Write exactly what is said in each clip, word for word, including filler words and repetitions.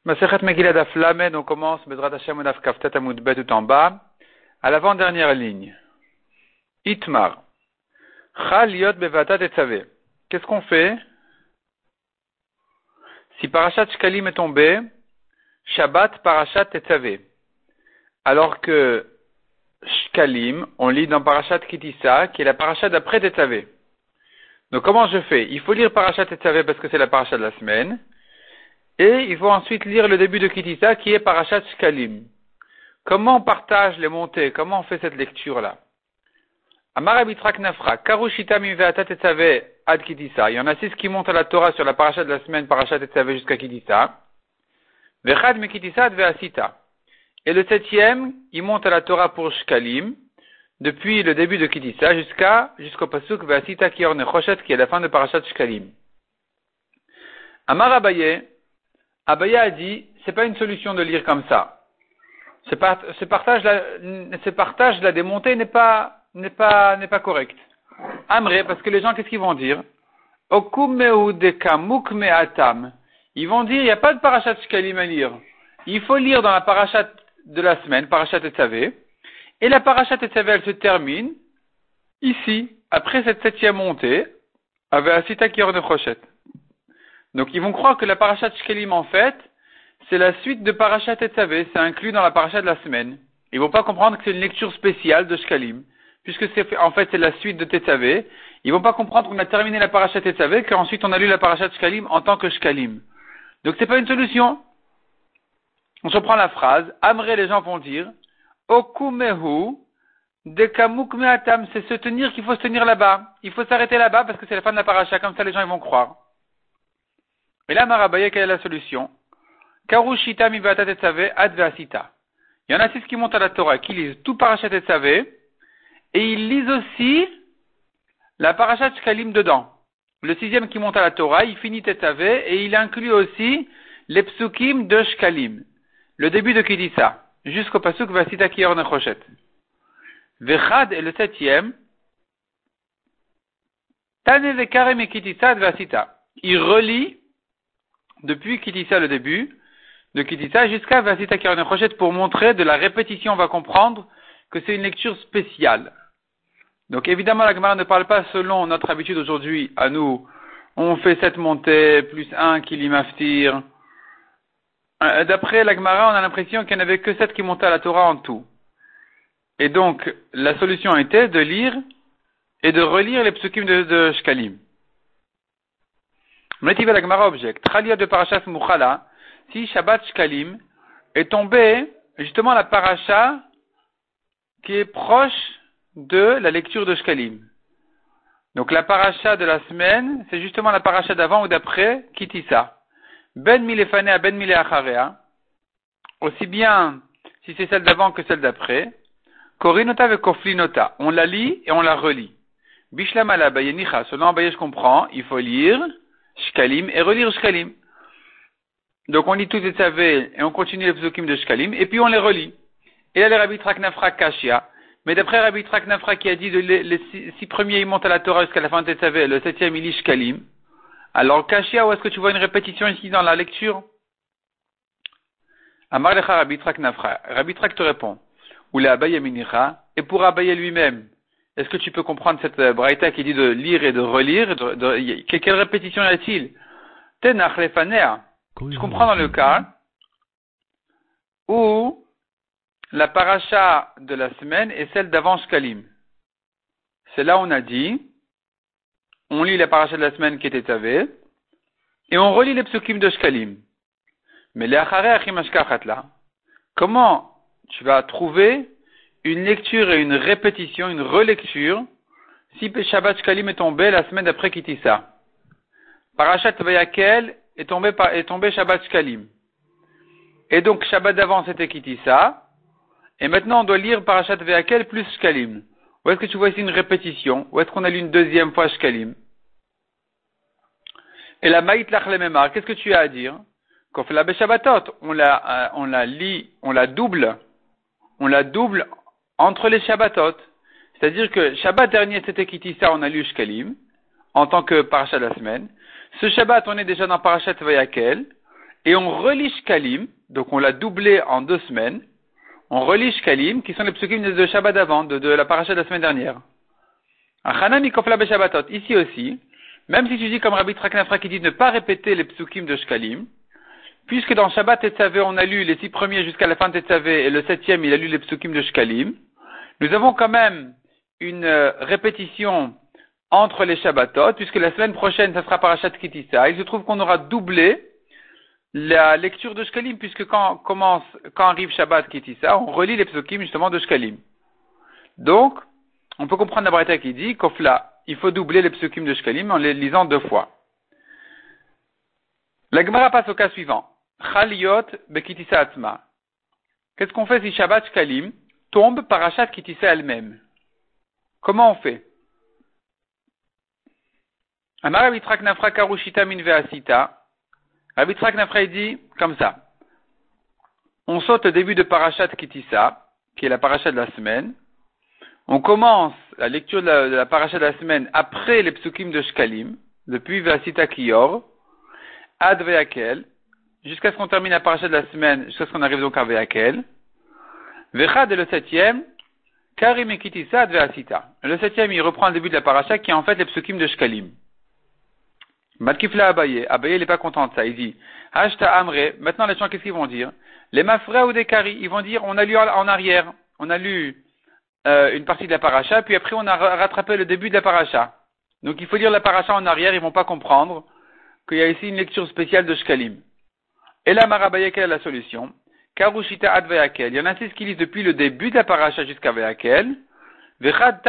Masechet Megillah Daf Lamed, on commence Bezrat Hashem Daf Kaftet Amud Bet tout en bas, à l'avant-dernière ligne. Itmar. Chal Yot Bevatat Tetzaveh. Qu'est-ce qu'on fait si Parashat Shkalim est tombé, Shabbat Parashat Tetzaveh. Alors que Shkalim, on lit dans Parashat Kitissa, qui est la Parashat d'après Tetzaveh. Donc comment je fais? Il faut lire Parashat Tetzaveh parce que c'est la Parashat de la semaine. Et il faut ensuite lire le début de Kitissa qui est Parashat Shkalim. Comment on partage les montées? Comment on fait cette lecture-là? Amar Abitrak Nafra, Karushita Miveata Tetzaveh ad Kitissa. Il y en a six qui montent à la Torah sur la Parashat de la semaine, Parashat Tetzaveh jusqu'à Kitissa. Vechad me Kitissa ad Veasita. Et le septième, il monte à la Torah pour Shkalim, depuis le début de Kitissa jusqu'à, jusqu'au Pasuk Veasita ki or nechoshet, qui est la fin de Parashat Shkalim. Amar Abaye, Abaye a dit, c'est pas une solution de lire comme ça. Ce, part, ce partage-là, ce partage-là des montées n'est pas, n'est pas, n'est pas correct. Amré, parce que les gens, qu'est-ce qu'ils vont dire? Okumeu dekamuk me'atam. Ils vont dire, il n'y a pas de Parashat Shkalim à lire. Il faut lire dans la Parashat de la semaine, Parashat Tetzaveh. Et la Parashat Tetzaveh, elle se termine ici, après cette septième montée, avec Asita ki or nechoshet. Donc ils vont croire que la Parashat Shkalim, en fait, c'est la suite de Parashat Tetzaveh, c'est inclus dans la Parashat de la semaine. Ils vont pas comprendre que c'est une lecture spéciale de Shkalim, puisque c'est, en fait, c'est la suite de Tetzaveh. Ils vont pas comprendre qu'on a terminé la Parashat Tetzaveh, qu'ensuite on a lu la Parashat Shkalim en tant que Shkalim. Donc c'est pas une solution. On se prend la phrase, Amré, les gens vont dire, Okumehu, Dekamuk me'atam, c'est se tenir qu'il faut se tenir là-bas. Il faut s'arrêter là-bas parce que c'est la fin de la Parashat, comme ça les gens ils vont croire. Et là, Marabaye, quelle est la solution? Karushita mivata tetzaveh ad veasita. Il y en a six qui montent à la Torah, qui lisent tout Parashat Tetzaveh, et ils lisent aussi la Parashat Shkalim dedans. Le sixième qui monte à la Torah, il finit Tetzaveh, et il inclut aussi les psukim de Shkalim. Le début de Kitissa, jusqu'au pasuk Vasita ki or nechoshet. Vechad est le septième. Tane vekare me Kitissa ad Vasita. Il relit depuis Kitissa le début, de Kitissa jusqu'à Vasita ki or nechoshet pour montrer de la répétition. On va comprendre que c'est une lecture spéciale. Donc évidemment la Gemara ne parle pas selon notre habitude aujourd'hui à nous. On fait sept montées plus un qui lit maftir. D'après la Gemara, on a l'impression qu'il n'y en avait que sept qui montaient à la Torah en tout. Et donc la solution était de lire et de relire les psukim de, de Shkalim. Metiva la Gemara objecte. Tralia de Parashat Mukhala, si Shabbat Shkalim est tombé justement la paracha qui est proche de la lecture de Shkalim. Donc la paracha de la semaine, c'est justement la paracha d'avant ou d'après Kitissa. Ben milefane à ben mile acharea, aussi bien si c'est celle d'avant que celle d'après. Korinota ve koflinota, on la lit et on la relit. Bishlam ala bayenicha, selon Abaye je comprends, il faut lire Shkalim et relire Shkalim. Donc on lit tout Tetzaveh et on continue les psukim de Shkalim et puis on les relit. Et là les Rabbi Trak Nafra Kashia, mais d'après Rabbi Trak Nafra qui a dit de les, les six, six premiers ils montent à la Torah jusqu'à la fin de Tetzaveh, le septième il lit Shkalim. Alors Kashia, où est-ce que tu vois une répétition ici dans la lecture? Amar lecha Rabbi Trak Nafra. Rabbi Trak te répond. Ou la Abaye minicha, et pour Abaye lui-même, est-ce que tu peux comprendre cette euh, braïta qui dit de lire et de relire? De, de, de, quelle répétition y a-t-il? Tenach lefanea. Je comprends dans le cas où la paracha de la semaine est celle d'avant Shkalim. C'est là où on a dit, on lit la paracha de la semaine qui était Tetzaveh, et on relit les psukim de Shkalim. Mais les acharei achimashkachat là, comment tu vas trouver une lecture et une répétition, une relecture, si Shabbat Shkalim est tombé la semaine d'après Kitissa? Parashat Vayakel est tombé, est tombé Shabbat Shkalim. Et donc Shabbat d'avant c'était Kitissa, et maintenant on doit lire Parashat Vayakel plus Shkalim. Où est-ce que tu vois ici une répétition? Où est-ce qu'on a lu une deuxième fois Shkalim? Et la Maït Lachlememar, qu'est-ce que tu as à dire? Quand on fait la Beshabbatot, on la, euh, on la lit, on la double, on la double entre les Shabbatot. C'est-à-dire que Shabbat dernier c'était Kitissa, on a lu Shkalim, en tant que Parashat de la semaine. Ce Shabbat, on est déjà dans Parashat Vayakel, et on relit Shkalim, donc on l'a doublé en deux semaines, on relit Shkalim, qui sont les psukim de Shabbat d'avant, de, de la paracha de la semaine dernière. Ici aussi, même si tu dis comme Rabbi Yitzhak Nafra qui dit de ne pas répéter les psukim de Shkalim, puisque dans Shabbat Tetzavé, on a lu les six premiers jusqu'à la fin de Tetzavé, et le septième, il a lu les psukim de Shkalim, nous avons quand même une euh, répétition entre les Shabbatot, puisque la semaine prochaine, ça sera Parashat Kitissa. Il se trouve qu'on aura doublé la lecture de Shkalim, puisque quand commence, quand arrive Shabbat Kitissa, on relit les psukim justement de Shkalim. Donc, on peut comprendre la braïta qui dit qu'Ofla, il faut doubler les psukim de Shkalim en les lisant deux fois. La Gemara passe au cas suivant. Chaliot bekitissa atzma. Qu'est-ce qu'on fait si Shabbat Shkalim tombe Parashat Kitissa elle-même? Comment on fait? Amar Rabbi Yitzhak Nafra karushita min ve'asita. Rabbi Yitzhak Nafra dit comme ça. On saute au début de Parashat Kitissa, qui est la Parashat de la semaine. On commence la lecture de la, de la Parashat de la semaine après les psukim de Shkalim, depuis ve'asita kiyor, ad ve'akel, jusqu'à ce qu'on termine la Parashat de la semaine, jusqu'à ce qu'on arrive donc à ve'akel. Ve'chad est le septième. Karim et Kitissa ad ve'asita. Le septième, il reprend le début de la Parashat, qui est en fait les psukim de Shkalim. Matkifla Abaye, Abaye il n'est pas content de ça, il dit, Hashta Amre, maintenant les gens qu'est-ce qu'ils vont dire? Les Mafra ou des Kari, ils vont dire, on a lu en arrière, on a lu euh, une partie de la paracha, puis après on a rattrapé le début de la paracha. Donc il faut lire la paracha en arrière, ils vont pas comprendre qu'il y a ici une lecture spéciale de Shkalim. Et là, Marabaye, quelle est la solution? Karushita ad ve'akel, il y en a six qui lisent depuis le début de la paracha jusqu'à ve'akel, et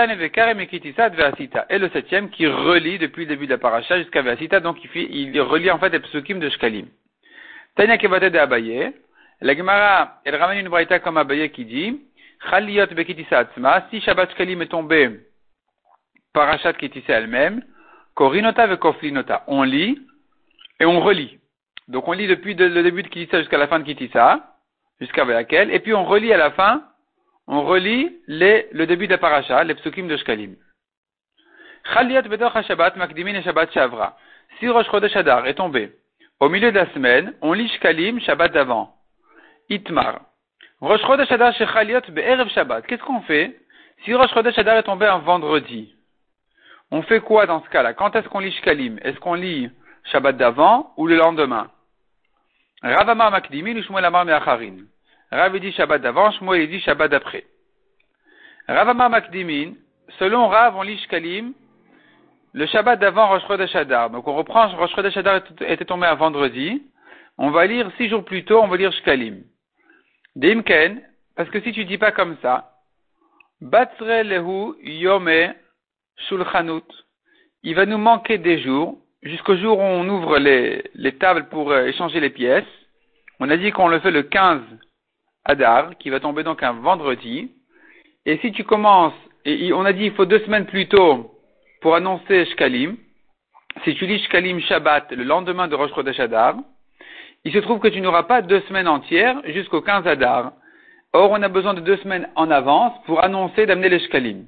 le septième qui relit depuis le début de la paracha jusqu'à Ve'asita, donc il, fait, il relit en fait les psukim de Shkalim. Tanya Kevate de Abaye, la Gemara, elle ramène une braïta comme Abaye qui dit, Chaliot Bekitissa Atzma, si Shabbat Shkalim est tombé Parashat Kitissa elle-même, Korinota Vekoflinota, on lit et on relit. Donc on lit depuis de, le début de Kitissa jusqu'à la fin de Kitissa, jusqu'à Ve'akel, et puis on relit à la fin, on relit les, le début de la paracha, les psukim de Shkalim. Chaliot Betoch HaShabbat Makdimin et Shabbat Shavra. Si Rosh Chodesh Adar est tombé au milieu de la semaine, on lit Shkalim Shabbat d'avant. Itmar. Rosh Chodesh Adar chez Chaliot Be'erev Shabbat. Qu'est-ce qu'on fait si Rosh Chodesh Adar est tombé un vendredi? On fait quoi dans ce cas-là? Quand est-ce qu'on lit Shkalim? Est-ce qu'on lit Shabbat d'avant ou le lendemain? Rav Amar Makdimin ou Shmuel Amar Me'acharin. Rav dit Shabbat d'avant, Shmuel dit Shabbat d'après. Rav Amar Makdimin, selon Rav, on lit Shkalim le Shabbat d'avant Rosh Chodesh Adar. Donc on reprend, Rosh Chodesh Adar était tombé un vendredi, on va lire six jours plus tôt, on va lire Shkalim. Dimken, parce que si tu dis pas comme ça, Batzre lehu yome shulchanut, il va nous manquer des jours, jusqu'au jour où on ouvre les, les tables pour euh, échanger les pièces. On a dit qu'on le fait le quinze Adar, qui va tomber donc un vendredi. Et si tu commences, et on a dit il faut deux semaines plus tôt pour annoncer Shkalim, si tu lis Shkalim Shabbat le lendemain de Rosh Chodesh Adar, il se trouve que tu n'auras pas deux semaines entières jusqu'au quinze Adar. Or, on a besoin de deux semaines en avance pour annoncer d'amener les Shkalim.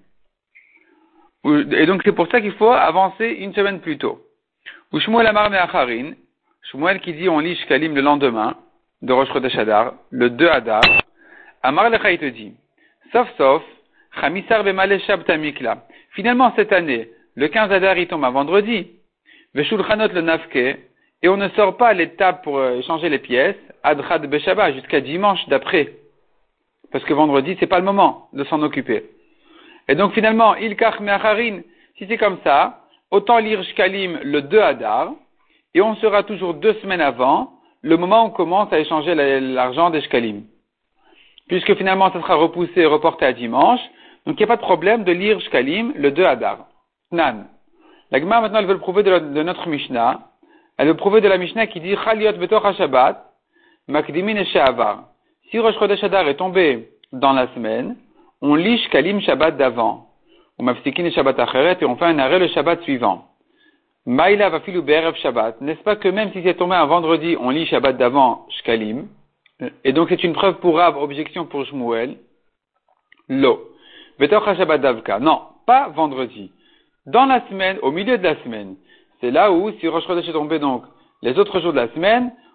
Et donc c'est pour ça qu'il faut avancer une semaine plus tôt. Ou Shmuel Amar Me'acharin, Shmuel qui dit on lit Shkalim le lendemain de Rosh Chodesh Adar, le deux Adar, Amar Lecha il te dit, sauf sauf, Chamisar Bemale Shabta Mikla. Finalement cette année, le quinze Adar il tombe un vendredi, Veshulchanot le Nafke, et on ne sort pas les tables pour échanger les pièces, Adrad Beshabbat, jusqu'à dimanche d'après. Parce que vendredi, c'est pas le moment de s'en occuper. Et donc finalement, Ilkach Me'acharin, si c'est comme ça, autant lire Shkalim le deux Adar, et on sera toujours deux semaines avant, le moment où on commence à échanger l'argent des Shkalim. Puisque finalement, ça sera repoussé et reporté à dimanche, donc il n'y a pas de problème de lire Shkalim le deux Adar. Nan. La Gemara maintenant, elle veut le prouver de, la, de notre Mishnah. Elle veut prouver de la Mishnah qui dit Chaliot Betoch HaShabbat, Makdimin et She'avar. Si Rosh Chodesh Adar est tombé dans la semaine, on lit Shkalim Shabbat d'avant. Ou Mafsikin et Shabbat Acheret, et on fait un arrêt le Shabbat suivant. Maïla va filu be'erev Shabbat. N'est-ce pas que même si c'est tombé un vendredi, on lit Shabbat d'avant Shkalim. Et donc c'est une preuve pour Rav, objection pour Shmuel. Lo. Betoch HaShabbat Davka. Non, pas vendredi. Dans la semaine, au milieu de la semaine. C'est là où, si Rosh Chodesh est tombé donc les autres jours de la semaine,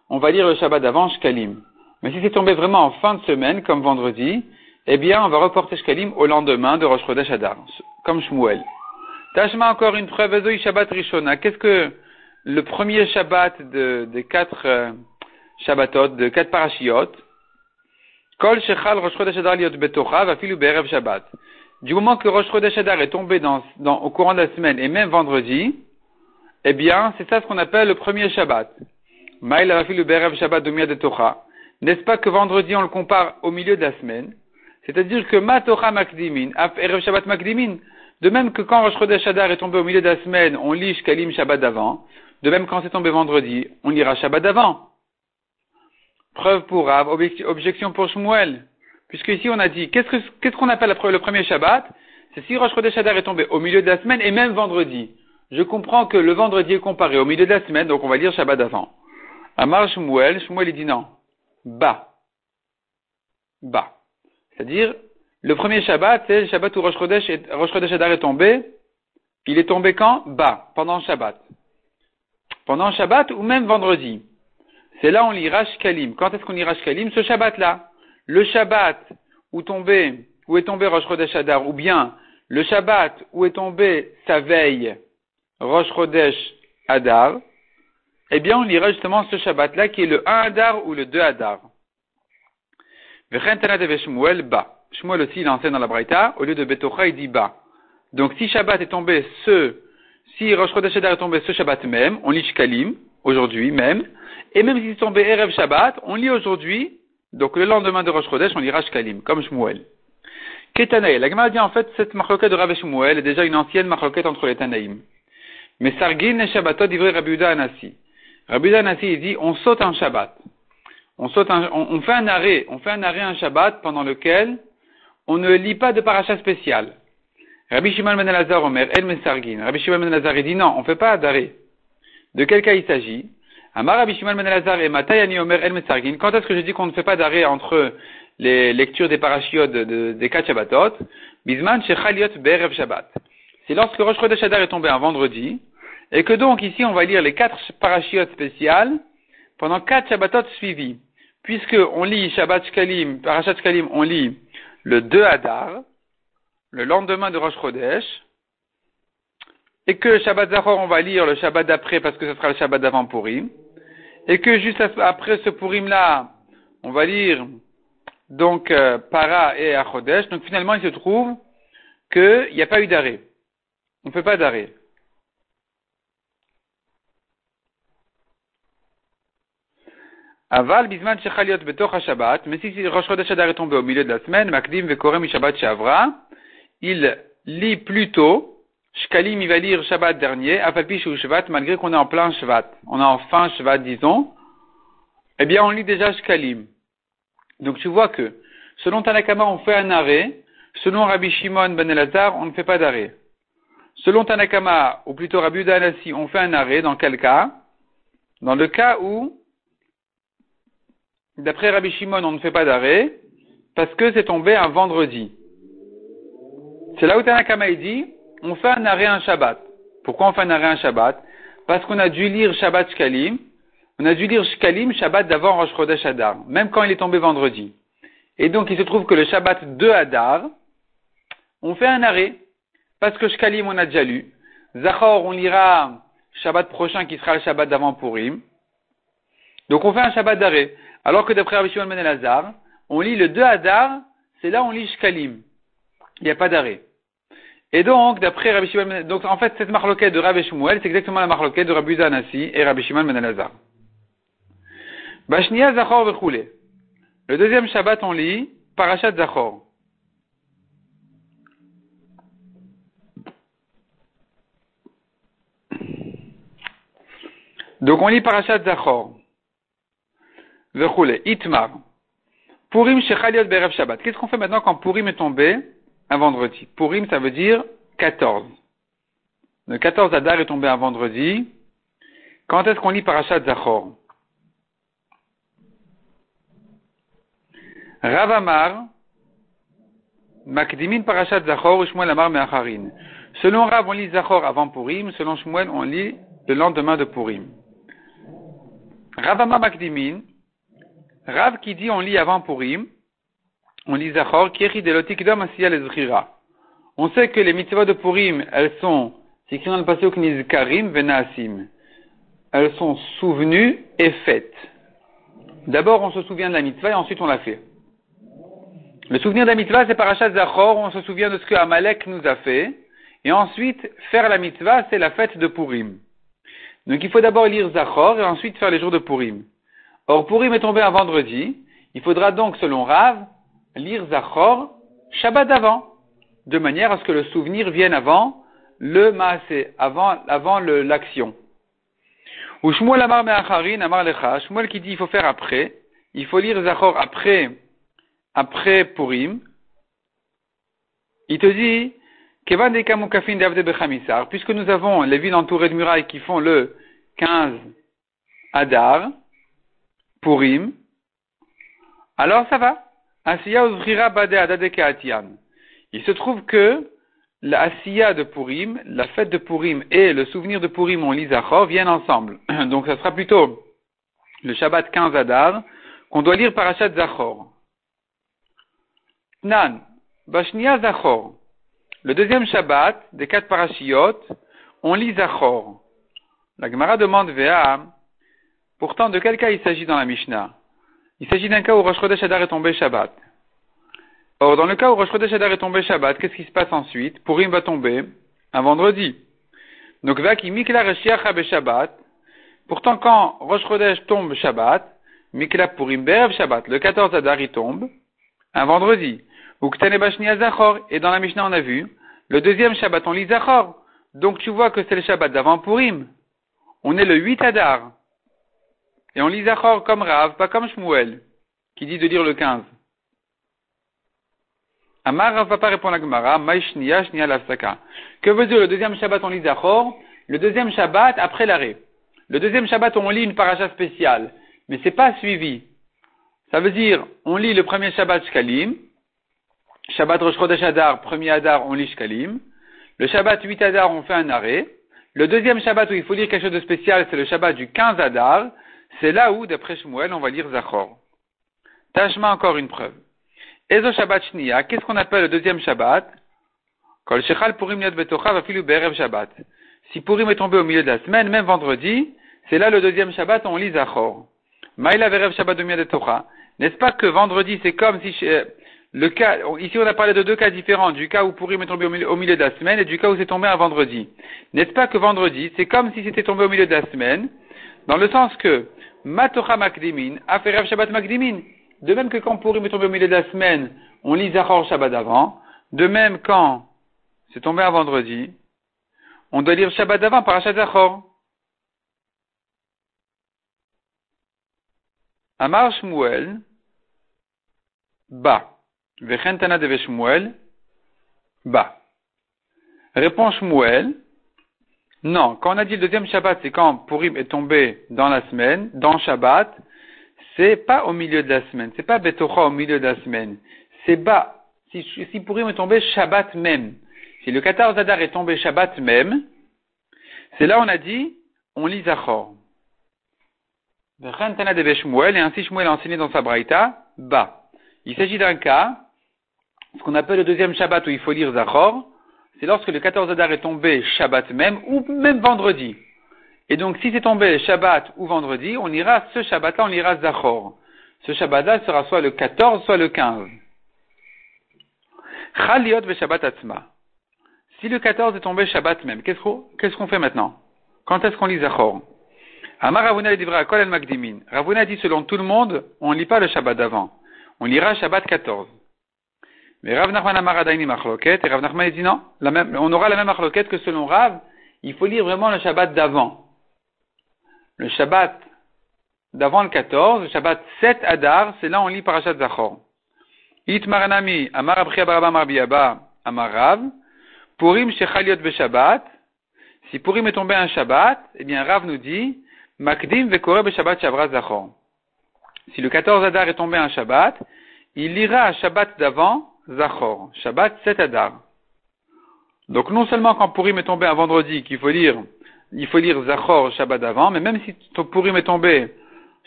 on va lire le Shabbat d'avant, Shkalim. Mais si c'est tombé vraiment en fin de semaine, comme vendredi, eh bien, on va reporter Shkalim au lendemain de Rosh Chodesh Adar, comme Shmuel. Tashma, encore une preuve, Ezoi Shabbat Rishona. Qu'est-ce que le premier Shabbat de, des quatre euh, Shabbatot, de quatre parashiot? Kol Shechal Rosh Chodesh Adar liot betocha vafilu be'erev Shabbat. Du moment que Rosh Chodesh Adar est tombé dans, dans, au courant de la semaine, et même vendredi, eh bien, c'est ça ce qu'on appelle le premier Shabbat. Maïla vafilu be'erev Shabbat dumia de Tocha. N'est-ce pas que vendredi, on le compare au milieu de la semaine? C'est-à-dire que ma Tocha makdimin, af erev Shabbat makdimin. De même que quand Rosh Chodesh Adar est tombé au milieu de la semaine, on lit Shkalim Shabbat d'avant. De même quand c'est tombé vendredi, on lira Shabbat d'avant. Preuve pour Rav, objection pour Shmuel. Puisque ici on a dit, qu'est-ce, que, qu'est-ce qu'on appelle le premier Shabbat? C'est si Rosh Chodesh Adar est tombé au milieu de la semaine et même vendredi. Je comprends que le vendredi est comparé au milieu de la semaine, donc on va lire Shabbat d'avant. Amar Shmuel, Shmuel il dit non. Ba. Ba. C'est-à-dire, le premier Shabbat, c'est le Shabbat où Rosh Chodesh, est, Rosh Chodesh Adar est tombé. Il est tombé quand? Ba. Pendant Shabbat. Pendant Shabbat ou même vendredi. C'est là où on lira Shkalim. Quand est-ce qu'on lira Shkalim? Ce Shabbat-là. Le Shabbat où tombé, où est tombé Rosh Chodesh Adar, ou bien le Shabbat où est tombé sa veille Rosh Chodesh Adar, eh bien on lira justement ce Shabbat-là qui est le un Adar ou le deux Adar. Shmuel ba. Shmuel aussi il enseigne dans la Braïta, au lieu de Betocha il dit ba. Donc si Shabbat est tombé ce, si Rosh Chodesh Adar est tombé ce Shabbat même, on lit Shkalim, aujourd'hui même, et même si c'est tombé Erev Shabbat, on lit aujourd'hui, donc le lendemain de Rosh Chodesh, on lira Shkalim, comme Shmuel. Ketanaï, la Gemara dit en fait, cette marloquette de Rav et Shmuel est déjà une ancienne marloquette entre les Tanaïm. Mais Sargin et Shabbatot d'ivrei Rabbi Yehuda Anassi. Rabbi Yehuda Anassi, il dit, on saute un Shabbat. On saute un, on, on fait un arrêt, on fait un arrêt un Shabbat pendant lequel on ne lit pas de paracha spécial. Rabbi Shimon ben Elazar Omer, El Mesargin. Rabbi Shimon ben Elazar, il dit non, on fait pas d'arrêt. De quel cas il s'agit? Amar Rabbi Shimon ben Elazar et Matayani Omer El Mesargin. Quand est-ce que je dis qu'on ne fait pas d'arrêt entre les lectures des parashiot de, de, des quatre Shabbatot? Bisman Shechaliot Be'erev Shabbat. C'est lorsque Rosh Chodesh Adar est tombé un vendredi, et que donc ici on va lire les quatre parashiot spéciales pendant quatre Shabbatot suivis. Puisque on lit Shabbat Shkalim, Parashat Shkalim, on lit le deux Adar, le lendemain de Rosh Chodesh, et que Shabbat Zachor, on va lire le Shabbat d'après parce que ce sera le Shabbat d'avant Purim, et que juste après ce Purim-là, on va lire donc euh, Para et Achodesh. Donc finalement, il se trouve qu'il n'y a pas eu d'arrêt. On ne fait pas d'arrêt. Aval bisman shechaliot betoch Shabbat, mais si Rosh Chodesh Adar est tombé au milieu de la semaine, Makdim vekorem Shabbat Shavra, il lit plutôt Shkalim, il va lire Shabbat dernier, Afalpi ou Shabbat, malgré qu'on est en plein Shabbat. On est en fin Shabbat, disons. Eh bien, on lit déjà Shkalim. Donc, tu vois que, selon Tanakama, on fait un arrêt. Selon Rabbi Shimon ben Elazar, on ne fait pas d'arrêt. Selon Tanakama, ou plutôt Rabbi Yehuda Anassi, on fait un arrêt. Dans quel cas? Dans le cas où, d'après Rabbi Shimon, on ne fait pas d'arrêt, parce que c'est tombé un vendredi. C'est là où Tanakama dit, on fait un arrêt un Shabbat. Pourquoi on fait un arrêt un Shabbat? Parce qu'on a dû lire Shabbat Shkalim, on a dû lire Shkalim Shabbat d'avant Rosh Chodesh Adar, même quand il est tombé vendredi. Et donc il se trouve que le Shabbat de Adar, on fait un arrêt, parce que Shkalim on a déjà lu, Zachor on lira Shabbat prochain qui sera le Shabbat d'avant Purim, donc on fait un Shabbat d'arrêt. Alors que d'après Rabbi Shimon ben Elazar, on lit le deux Adar, c'est là où on lit Shkalim. Il n'y a pas d'arrêt. Et donc, d'après Rabbi Shimon ben donc en fait, cette marloquette de Rav et Shmuel, c'est exactement la marloquette de Rabbi Yehuda Anassi et Rabbi Shimon ben Elazar. Bashnia Zachor vechule. Le deuxième Shabbat, on lit Parashat Zachor. Donc on lit Parashat Zachor. Vechule. Itmar. Purim Shechaliot Be'erev Shabbat. Qu'est-ce qu'on fait maintenant quand Purim est tombé un vendredi? Purim, ça veut dire quatorze. Le quatorze Adar est tombé un vendredi. Quand est-ce qu'on lit Parashat Zachor? Rav Amar, Makdimin Parashat Zachor, Shmuel Amar Me'acharin. Selon Rav, on lit Zachor avant Purim. Selon Shmuel, on lit le lendemain de Purim. Ravama Makdimin, Rav qui dit on lit avant Purim, on lit Zachor, Kiri de l'Otikdom Asiya les Zchira. On sait que les mitzvot de Purim, elles sont, c'est écrit dans le passé au Knizkarim Venaasim. Elles sont souvenues et faites. D'abord, on se souvient de la mitzvah et ensuite on la fait. Le souvenir de la mitzvah, c'est Parashat Zachor, on se souvient de ce que Amalek nous a fait. Et ensuite, faire la mitzvah, c'est la fête de Purim. Donc il faut d'abord lire Zachor et ensuite faire les jours de Purim. Or, Purim est tombé un vendredi. Il faudra donc, selon Rav, lire Zachor Shabbat d'avant, de manière à ce que le souvenir vienne avant le Maaseh, avant, avant le, l'action. Ou Shmuel Amar Me'acharin Amar Lecha, Shmuel qui dit il faut faire après, il faut lire Zachor après, après Purim. Il te dit, Kevan de Kamukafin d'Avde Bechamisar, puisque nous avons les villes entourées de murailles qui font le quinze Adar, Purim, alors ça va. Asiya Uzrira Bade Adade Keatian. Il se trouve que la Asiya de Purim, la fête de Purim et le souvenir de Purim, on lit Zachor, viennent ensemble. Donc ça sera plutôt le Shabbat quinze Adar qu'on doit lire Parashat Zachor. Nan, Bashnia Zachor. Le deuxième Shabbat des quatre parashiyot, on lit Zachor. La Gemara demande Véa, pourtant de quel cas il s'agit dans la Mishnah? Il s'agit d'un cas où Rosh Chodesh Adar est tombé Shabbat. Or, dans le cas où Rosh Chodesh Adar est tombé Shabbat, qu'est-ce qui se passe ensuite? Purim va tomber un vendredi. Donc, Vaki Mikla Reshiacha Be Shabbat. Pourtant, quand Rosh Chodesh tombe Shabbat, Mikla Purim Be'ev Shabbat, le quatorze Adar il tombe un vendredi. Ou Ktane Bashnia Zachor. Et dans la Mishnah, on a vu, le deuxième Shabbat, on lit Zachor. Donc, tu vois que c'est le Shabbat d'avant Purim. On est le huit Adar. Et on lit Zachor comme Rav, pas comme Shmuel, qui dit de lire le quinze. Amar Rav va pas répondre à Gemara, Maïshnia, Shnia Lavsaka. Que veut dire le deuxième Shabbat on lit Zachor? Le deuxième Shabbat après l'arrêt. Le deuxième Shabbat on lit une paracha spéciale, mais c'est pas suivi. Ça veut dire, on lit le premier Shabbat Shkalim, Shabbat Rosh Chodesh Adar, premier Adar on lit Shkalim, le Shabbat huit Adar on fait un arrêt, le deuxième Shabbat où il faut lire quelque chose de spécial c'est le Shabbat du quinze Adar, c'est là où, d'après Shmuel, on va lire Zachor. Tashma encore une preuve. Ezo Shabbat Shnia, qu'est-ce qu'on appelle le deuxième Shabbat? Kol Shechal Purim Yad Betocha Vafilu Be'erev Shabbat. Si Purim est tombé au milieu de la semaine, même vendredi, c'est là le deuxième Shabbat, on lit Zachor. Maïla Ve'erev Shabbat de Miyad Betocha. N'est-ce pas que vendredi, c'est comme si, euh, le cas, ici on a parlé de deux cas différents, du cas où Purim est tombé au milieu, au milieu de la semaine et du cas où c'est tombé un vendredi. N'est-ce pas que vendredi, c'est comme si c'était tombé au milieu de la semaine, dans le sens que, Matocha Makdimin, Aferev Shabbat Makdimin. De même que quand Purim est tombé au milieu de la semaine, on lit Zachor Shabbat d'avant. De même quand c'est tombé un vendredi, on doit lire Shabbat d'avant, Parashat Zachor. Amar Shmuel, Ba. Vechen Tana de Shmuel, Ba. Répond Shmuel, non, quand on a dit le deuxième Shabbat, c'est quand Purim est tombé dans la semaine, dans Shabbat, c'est pas au milieu de la semaine, c'est pas Betocha au milieu de la semaine, c'est bas. Si, si Purim est tombé Shabbat même, si le quatorze Adar est tombé Shabbat même, c'est là on a dit, on lit Zachor. V'chen Tana de Shmuel, et ainsi Shmuel a enseigné dans sa braïta, bas. Il s'agit d'un cas, ce qu'on appelle le deuxième Shabbat où il faut lire Zachor, c'est lorsque le quatorze Adar est tombé Shabbat même, ou même vendredi. Et donc, si c'est tombé Shabbat ou vendredi, on ira, ce Shabbat-là, on ira Zachor. Ce Shabbat-là sera soit le quatorze, soit le quinze. Chaliot ve Shabbat atzma. Si le quatorze est tombé Shabbat même, qu'est-ce qu'on, qu'est-ce qu'on fait maintenant? Quand est-ce qu'on lit Zachor? Amar Ravuna le divra kol el magdimin. Ravuna dit, selon tout le monde, on ne lit pas le Shabbat d'avant. On lira Shabbat quatorze. Mais Rav Nachman Amar Adaini machloket, et Rav Nachman dit non, la même, on aura la même machloket que selon Rav, il faut lire vraiment le Shabbat d'avant. Le Shabbat d'avant le quatorze, le Shabbat sept Adar, c'est là où on lit Parashat Zachor. It maranami, Amar Abchia Baraba Marbiaba, Amar Rav, Purim Shechaliot Beshabbat. Si Purim est tombé un Shabbat, eh bien Rav nous dit, Makdim Vekore Beshabbat Shavra Zachor. Si le quatorze Adar est tombé un Shabbat, il lira un Shabbat d'avant Zachor, Shabbat sept Adar. Donc non seulement quand Purim est tombé un vendredi qu'il faut lire, il faut lire Zachor Shabbat d'avant, mais même si ton Purim est tombé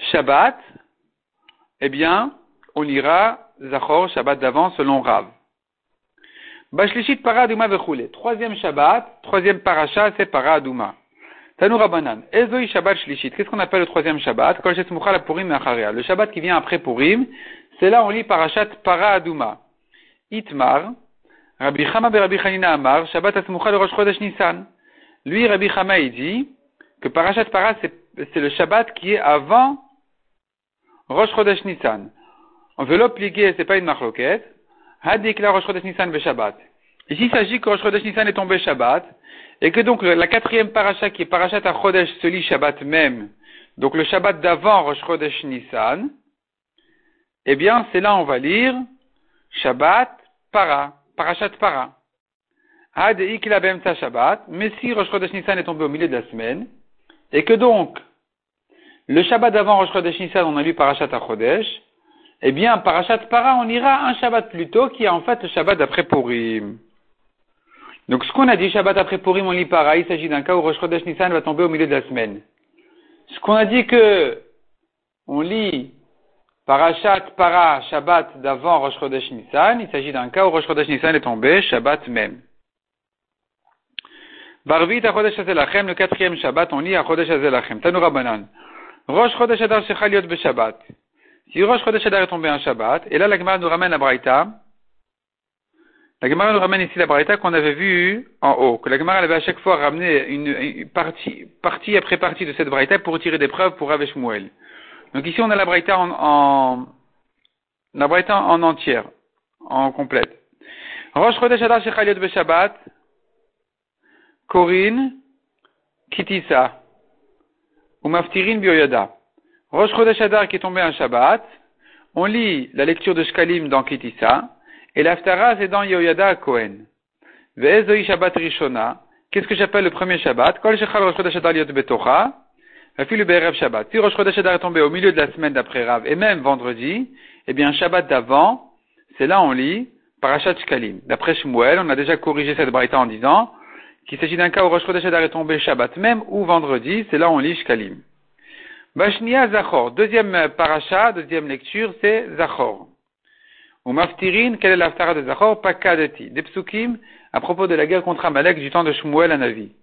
Shabbat, eh bien, on lira Zachor, Shabbat d'avant, selon Rav. Bashlishit para aduma vechule. Troisième Shabbat, troisième paracha, c'est para aduma. Tanu Rabbanan. Ezoi Shabbat Shlishit. Qu'est-ce qu'on appelle le troisième Shabbat? Kol shesmucha la Purim me'acharia. Le Shabbat qui vient après Purim, c'est là on lit parachat para aduma. Itmar. Rabbi Chama be Rabbi Chanina Amar. Shabbat asmucha le Rosh Chodesh Nissan. Lui, Rabbi Chama, il dit que parachat para, c'est, c'est le Shabbat qui est avant Rosh Chodesh Nissan. On veut l'obliger, c'est pas une marloquette. Hadik la Rosh Chodesh Nissan ve Shabbat. Ici, il s'agit que Rosh Chodesh Nissan est tombé Shabbat, et que donc la quatrième paracha qui est parachat à Chodesh se lit Shabbat même, donc le Shabbat d'avant Rosh Chodesh Nissan, eh bien, c'est là on va lire Shabbat para, parachat para. Hadik la be'emtza Shabbat, mais si Rosh Chodesh Nissan est tombé au milieu de la semaine, et que donc le Shabbat d'avant Rosh Chodesh Nissan on a lu parachat à Chodesh, eh bien, parachat para, on ira un Shabbat plus tôt, qui est en fait le Shabbat d'après Purim. Donc, ce qu'on a dit, Shabbat après Purim, on lit para, il s'agit d'un cas où Rosh Chodesh Nissan va tomber au milieu de la semaine. Ce qu'on a dit que, on lit parachat para, Shabbat d'avant Rosh Chodesh Nissan, il s'agit d'un cas où Rosh Chodesh Nissan est tombé, Shabbat même. Barvit à Chodesh Azelachem, le quatrième Shabbat, on lit à Chodesh Azelachem. Tanu Rabbanan. Rosh Chodesh Adar Shechal Yot Be-Shabbat. Si Rosh Chodesh Adar est tombé un Shabbat, et là la Gemara nous ramène la Braïta, la Gemara nous ramène ici la Braïta qu'on avait vue en haut, que la Gemara avait à chaque fois ramené une, une partie, partie après partie de cette Braïta pour tirer des preuves pour Rav et Shmuel. Donc ici on a la Braïta en, en la Braïta en entière, en complète. Rosh Chodesh Adar Shechal Yot Be-Shabbat, Korin, Kitissa, ou Maftirin Bioyada. Rosh Chodesh Adar qui est tombé un Shabbat, on lit la lecture de Shkalim dans Kitissa, et l'Aftara c'est dans Yoyada à Kohen. Ve'ezoi Shabbat Rishona, qu'est-ce que j'appelle le premier Shabbat? Kol Shechal Rosh Chodesh Adar Liot Betocha, Afilu Be'erev Shabbat. Si Rosh Chodesh Adar est tombé au milieu de la semaine d'après Rav, et même vendredi, eh bien Shabbat d'avant, c'est là on lit Parashat Shkalim. D'après Shmuel, on a déjà corrigé cette braïta en disant qu'il s'agit d'un cas où Rosh Chodesh Adar est tombé Shabbat même ou vendredi, c'est là on lit Shkalim. Bashnia Zachor, deuxième paracha, deuxième lecture, c'est Zachor. Ou Maftirin, quelle est l'Aftara de Zachor? Pakadeti. Des psukim à propos de la guerre contre Amalek du temps de Shmuel à Navi.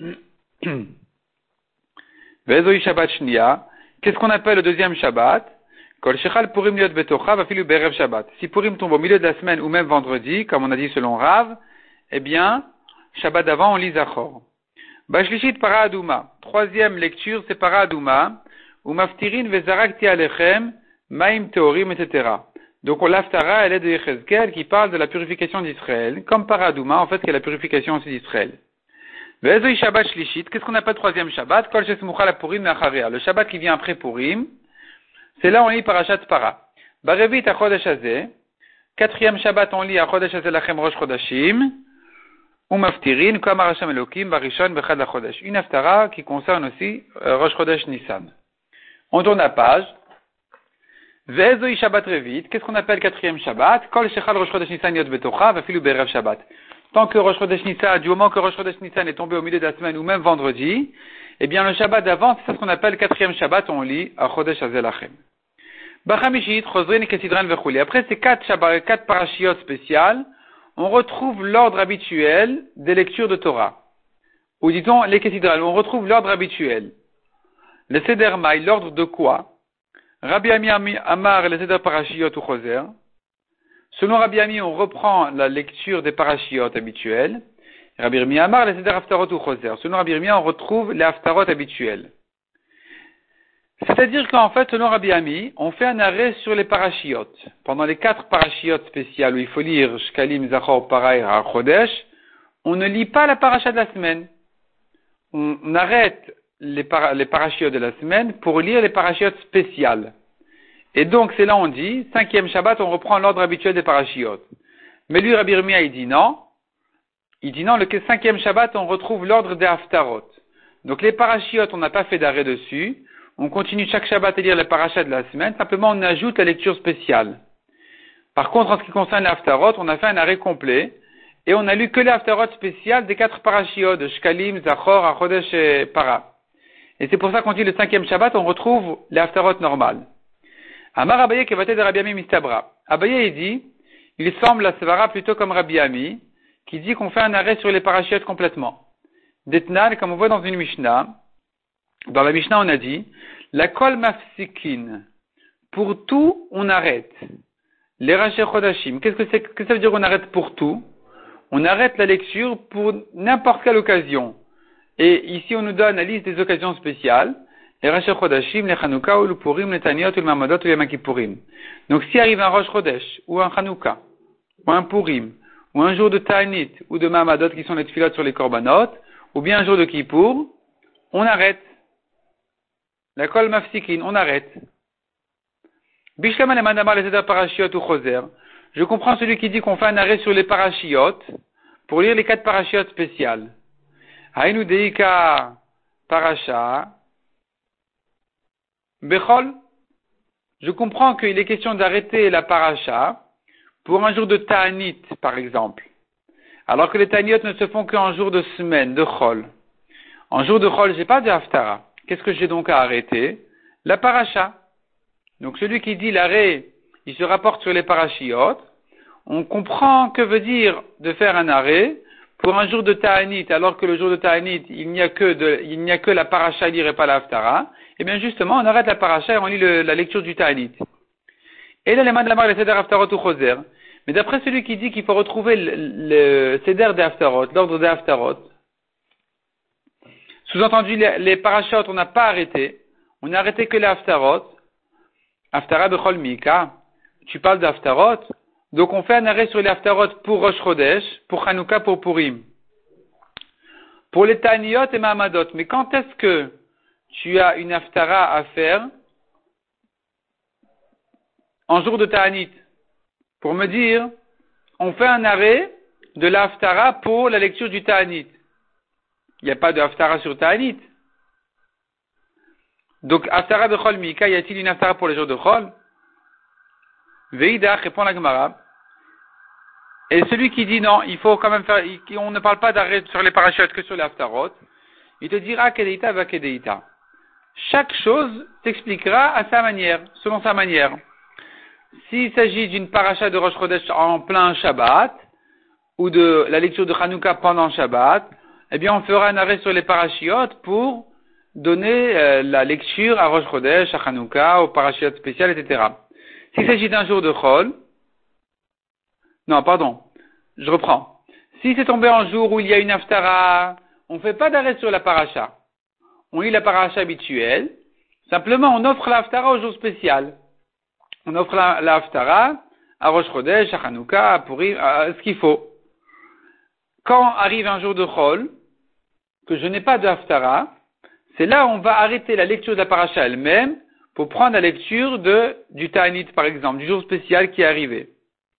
Vezoi Shabbat Shnia, qu'est-ce qu'on appelle le deuxième Shabbat? Kol Shechal Purim Liot Betocha Vafilu Berev Shabbat. Si Purim tombe au milieu de la semaine ou même vendredi, comme on a dit selon Rav, eh bien, Shabbat d'avant on lit Zachor. Bashlishit Para Aduma. Troisième lecture, c'est Para Aduma. Ou maftirin vezarakti alechem, maim teorim, et cetera. Donc, l'Aftara, elle est de Yechezkel qui parle de la purification d'Israël, comme Paradouma, en fait, qui est la purification aussi d'Israël. Vezoi Shabbat Shlishit, qu'est-ce qu'on appelle troisième Shabbat? Kol shesmucha la Purim me'acharia. Le Shabbat qui vient après Purim, c'est là on lit Parashat Para. Barevit à Chodesh Hazeh, quatrième Shabbat on lit à Chodesh Hazeh lachem Rosh Chodashim, ou maftirin, comme Arasham Elokim, Barishon, Bechad la Chodesh. Une Aftara qui concerne aussi euh, Rosh Chodesh Nissan. On tourne la page. Ve'ezoi Shabbat Revit. Qu'est-ce qu'on appelle quatrième Shabbat? Kol Shechal Rosh Chodesh Nissan Yot Betocha, Vafilu Berev Shabbat. Tant que Rosh Chodesh Nissan, du moment que Rosh Chodesh Nissan est tombé au milieu de la semaine ou même vendredi, eh bien le Shabbat d'avant, c'est ce qu'on appelle quatrième Shabbat, on lit à Chodesh Hazeh lachem. Bachamishit, Chosrin et Kesidran Vechuli. Après ces quatre Shabbat, quatre parashiot spéciales, on retrouve l'ordre habituel des lectures de Torah. Ou disons les Kesidran, on retrouve l'ordre habituel. Le Seder Maï, l'ordre de quoi? Rabbi Ami Amar, le Seder Parashiot ou Choser. Selon Rabbi Ami, on reprend la lecture des Parashiot habituels. Rabbi Ami Amar, le Seder Haftarot ou Choser. Selon Rabbi Ami, on retrouve les Haftarot habituels. C'est-à-dire qu'en fait, selon Rabbi Ami, on fait un arrêt sur les Parashiot. Pendant les quatre Parashiot spéciales où il faut lire Shkalim, Zachor, Paraï, Chodesh, on ne lit pas la Parasha de la semaine. On, on arrête les, para, les parachiotes de la semaine pour lire les parachiotes spéciales. Et donc, c'est là on dit, cinquième Shabbat, on reprend l'ordre habituel des parachiotes. Mais lui, Rabbi Yirmiyah, il dit non. Il dit non, le cinquième Shabbat, on retrouve l'ordre des Haftarot. Donc, les parachiotes, on n'a pas fait d'arrêt dessus. On continue chaque Shabbat à lire les parachats de la semaine. Simplement, on ajoute la lecture spéciale. Par contre, en ce qui concerne les Haftarot, on a fait un arrêt complet. Et on a lu que les Haftarot spéciales des quatre parachiotes de Shkalim, Zachor, Achodesh et Para. Et c'est pour ça qu'on dit le cinquième Shabbat, on retrouve les haftarot normales. Amar Abaye kevaté de Rabbi Ami mistabra. Abaye, il dit, il semble la Svara plutôt comme Rabbi Ami, qui dit qu'on fait un arrêt sur les parachutes complètement. Detnan, comme on voit dans une Mishnah, dans la Mishnah on a dit, la kol mafsikin, pour tout on arrête. Les raché chodashim, qu'est-ce que c'est, qu'est-ce que ça veut dire on arrête pour tout? On arrête la lecture pour n'importe quelle occasion. Et ici on nous donne la liste des occasions spéciales. Les raché chodashim, les chanouka, ou le purim, les taniot, ou le mamadot, ou les makipurim. Donc si arrive un rosh chodesh, ou un chanouka, ou un purim, ou un jour de ta'anit, ou de mamadot qui sont les tfilotes sur les korbanot, ou bien un jour de kippour, on arrête. La kol mafsikin, on arrête. Bishlama le mandamar les états parashiot ou choser. Je comprends celui qui dit qu'on fait un arrêt sur les parashiot pour lire les quatre parashiot spéciales. Hainu deika parasha bechol. Je comprends qu'il est question d'arrêter la parasha pour un jour de ta'anit, par exemple. Alors que les ta'anit ne se font qu'en jour de semaine, de chol. En jour de chol, j'ai pas de haftara. Qu'est-ce que j'ai donc à arrêter? La paracha. Donc celui qui dit l'arrêt, il se rapporte sur les parachiotes. On comprend que veut dire de faire un arrêt pour un jour de ta'anit, alors que le jour de ta'anit, il n'y a que de, il n'y a que la paracha à lire et pas la haftara. Eh bien justement, on arrête la paracha et on lit le, la lecture du ta'anit. Et là, les mains de la marque, les seder haftarot ou choser. Mais d'après celui qui dit qu'il faut retrouver le, le seder des haftarot, l'ordre des haftarot, sous-entendu, les, les parachutes, on n'a pas arrêté. On n'a arrêté que les haftarot. Haftara bechol mika. Tu parles d'haftarot. Donc on fait un arrêt sur les haftarot pour Rosh Chodesh, pour Hanouka, pour Purim. Pour les Taniyot et Mahamadot. Mais quand est-ce que tu as une haftara à faire en jour de Ta'anit? Pour me dire, on fait un arrêt de la haftara pour la lecture du Ta'anit. Il n'y a pas de haftara sur Ta'anit. Donc, haftara de Chol Mika, y a-t-il une haftara pour les jours de Chol? Veida, répond la Gemara. Et celui qui dit non, il faut quand même faire, on ne parle pas d'arrêt sur les parachutes que sur les haftarot, il te dira kedeita va kedeita. Chaque chose s'expliquera à sa manière, selon sa manière. S'il s'agit d'une paracha de Rosh Chodesh en plein Shabbat, ou de la lecture de Hanouka pendant Shabbat, eh bien on fera un arrêt sur les parachiotes pour donner euh, la lecture à Rosh Chodesh, à Hanouka, aux parachiotes spéciales, et cetera. S'il s'agit d'un jour de Chol, non, pardon, je reprends. Si c'est tombé en jour où il y a une haftara, on ne fait pas d'arrêt sur la paracha. On lit la paracha habituelle, simplement on offre la haftara au jour spécial. On offre la, la haftara à Rosh Chodesh, à Hanouka, à Purim, à ce qu'il faut. Quand arrive un jour de Chol, que je n'ai pas de haftara, c'est là où on va arrêter la lecture de la paracha elle-même pour prendre la lecture de, du Ta'anit, par exemple, du jour spécial qui est arrivé.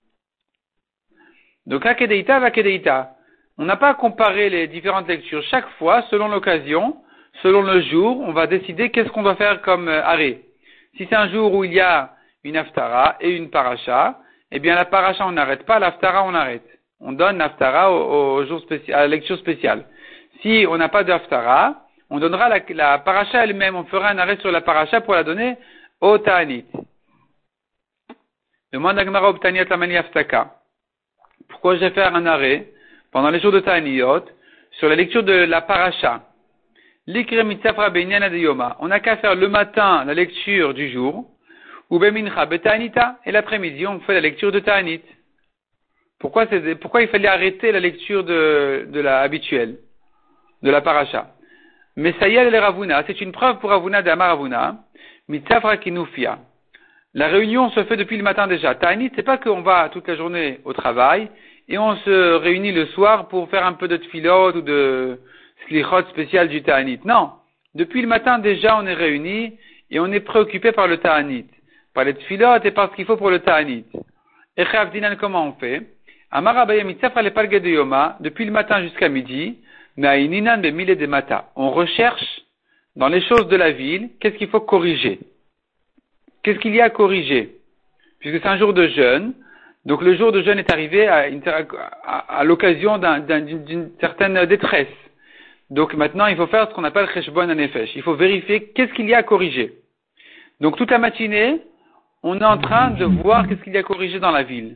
Donc, à Kedeita, va Kedeita. On n'a pas à comparer les différentes lectures. Chaque fois, selon l'occasion, selon le jour, on va décider qu'est-ce qu'on doit faire comme euh, arrêt. Si c'est un jour où il y a une haftara et une paracha, eh bien, la paracha, on n'arrête pas, l'haftara, on arrête. On donne l'haftara au, au jour spécial, à la lecture spéciale. Si on n'a pas de haftara, on donnera la, la paracha elle-même, on fera un arrêt sur la paracha pour la donner au ta'anit. Demande à Gemara obtaniat la mani haftaka. Pourquoi je vais faire un arrêt pendant les jours de ta'aniyot sur la lecture de la paracha? L'ikre mitzafra beinyana de yoma. On n'a qu'à faire le matin la lecture du jour, ou bemincha beta'anita, et l'après-midi on fait la lecture de ta'anit. Pourquoi c'est, pourquoi il fallait arrêter la lecture de, de la habituelle, de la paracha? Mais Sayel et Ravuna, c'est une preuve pour Ravuna d'Amar Ravuna, mitzafra kinufia. La réunion se fait depuis le matin déjà. Ta'anit, c'est pas qu'on va toute la journée au travail et on se réunit le soir pour faire un peu de tfilot ou de slichot spécial du Ta'anit. Non. Depuis le matin déjà on est réunis et on est préoccupé par le Ta'anit. Par les tfilot et par ce qu'il faut pour le Ta'anit. Et Chavdinan, comment on fait? Amar Abaye mitzafra le parge de yoma, depuis le matin jusqu'à midi, ma'ininan be mille de mata. On recherche dans les choses de la ville, qu'est-ce qu'il faut corriger? Qu'est-ce qu'il y a à corriger? Puisque c'est un jour de jeûne, donc le jour de jeûne est arrivé à, à, à l'occasion d'un, d'un, d'une certaine détresse. Donc maintenant, il faut faire ce qu'on appelle cheshbon hanefesh. Il faut vérifier qu'est-ce qu'il y a à corriger. Donc toute la matinée, on est en train de voir qu'est-ce qu'il y a à corriger dans la ville.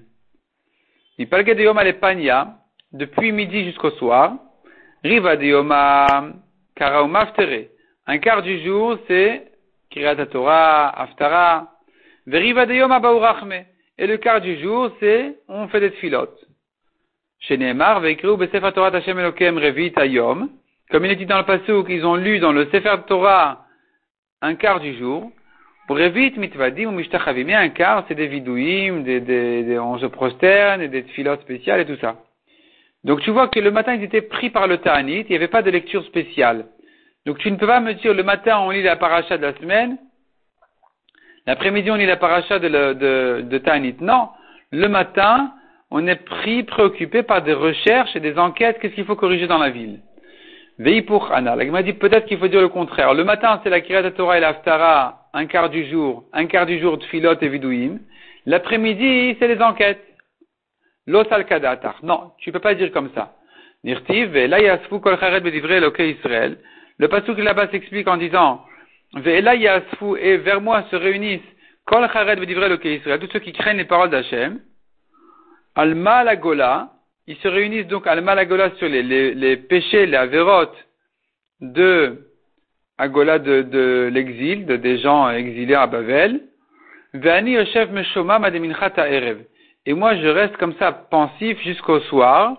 Depuis midi jusqu'au soir, Riva de Yoma Karauma Ftere. Un quart du jour, c'est Kiryat Torah, Haftara. Veriva de Yoma Baurachme. Et le quart du jour, c'est on fait des tfilotes. Chez Nehemar, Veikru Besefer Torah Hashem Elokem Revit Ayom. Comme il est dit dans le passage qu'ils ont lu dans le Sefer Torah un quart du jour. Revit Mitvadim ou Mishtachavim. Un quart, c'est des vidouim, des, des, des, on se prosterne, et des tfilotes spéciales et tout ça. Donc tu vois que le matin, ils étaient pris par le Ta'anit, il n'y avait pas de lecture spéciale. Donc tu ne peux pas me dire, le matin, on lit la paracha de la semaine, l'après-midi, on lit la paracha de, de, de, de Ta'anit. Non, le matin, on est pris, préoccupé par des recherches et des enquêtes, qu'est-ce qu'il faut corriger dans la ville. Vei pour Anna. Il m'a dit peut-être qu'il faut dire le contraire. Le matin, c'est la Kiryat Torah et la Haftara, un quart du jour, un quart du jour de Tfilot et Vidouim. L'après-midi, c'est les enquêtes. Los al kadatar. Non, tu peux pas dire comme ça. Nirtiv, ve'ela yasfu kol charet bedivrei Elokei Israël. Le pasuk là-bas s'explique en disant, ve'ela yasfu, et vers moi se réunissent kol charet bedivrei Elokei Israël, tous ceux qui craignent les paroles d'Hachem. Alma la gola, ils se réunissent donc alma la gola sur les, les, les péchés, les avérotes de Agola de, de l'exil, de des gens exilés à Babel. Ve'ani yoshev meshomam ad minchat ha'erev. Et moi, je reste comme ça, pensif jusqu'au soir.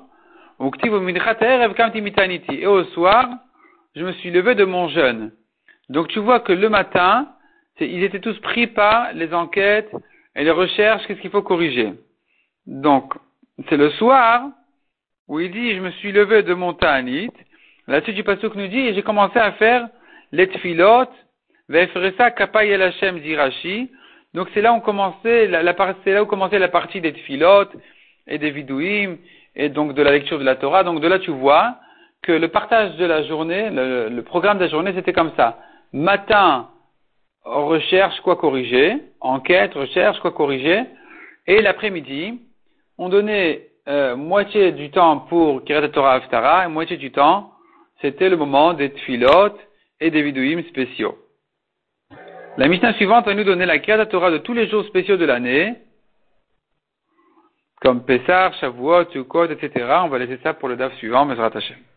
Et au soir, je me suis levé de mon jeûne. Donc, tu vois que le matin, ils étaient tous pris par les enquêtes et les recherches, qu'est-ce qu'il faut corriger. Donc, c'est le soir où il dit, je me suis levé de mon ta'anit. La suite du pasuk nous dit, et j'ai commencé à faire les tfilot, ve'efresa kapay el Hashem zirashi. Donc c'est là où commençait la, la, c'est là où commençait la partie des tfilot et des vidouim et donc de la lecture de la Torah. Donc de là tu vois que le partage de la journée, le, le programme de la journée c'était comme ça. Matin, recherche quoi corriger, enquête, recherche quoi corriger, et l'après-midi, on donnait euh, moitié du temps pour Kiryat Torah Haftara et moitié du temps c'était le moment des tfilot et des vidouim spéciaux. La Mishnah suivante va nous donner la Kiryat Torah de tous les jours spéciaux de l'année, comme Pessah, Shavuot, Sukkot, et cetera. On va laisser ça pour le daf suivant, Bezrat Hashem.